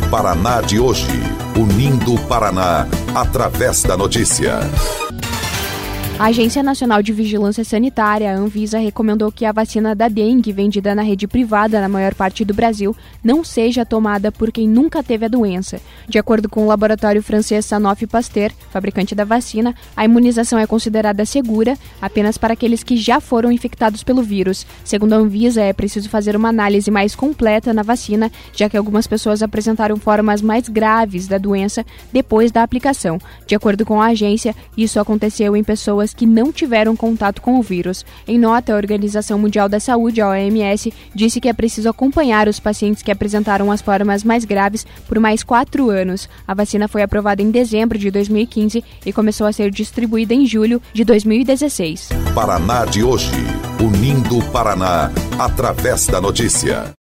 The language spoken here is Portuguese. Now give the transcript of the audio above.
Paraná de hoje, unindo o Paraná através da notícia. A Agência Nacional de Vigilância Sanitária, a Anvisa, recomendou que a vacina da dengue, vendida na rede privada na maior parte do Brasil, não seja tomada por quem nunca teve a doença. De acordo com o laboratório francês Sanofi Pasteur, fabricante da vacina, a imunização é considerada segura apenas para aqueles que já foram infectados pelo vírus. Segundo a Anvisa, é preciso fazer uma análise mais completa na vacina, já que algumas pessoas apresentaram formas mais graves da doença depois da aplicação. De acordo com a agência, isso aconteceu em pessoas que não tiveram contato com o vírus. Em nota, a Organização Mundial da Saúde, a OMS, disse que é preciso acompanhar os pacientes que apresentaram as formas mais graves por mais 4 anos. A vacina foi aprovada em dezembro de 2015 e começou a ser distribuída em julho de 2016. Paraná de hoje, unindo o Paraná através da notícia.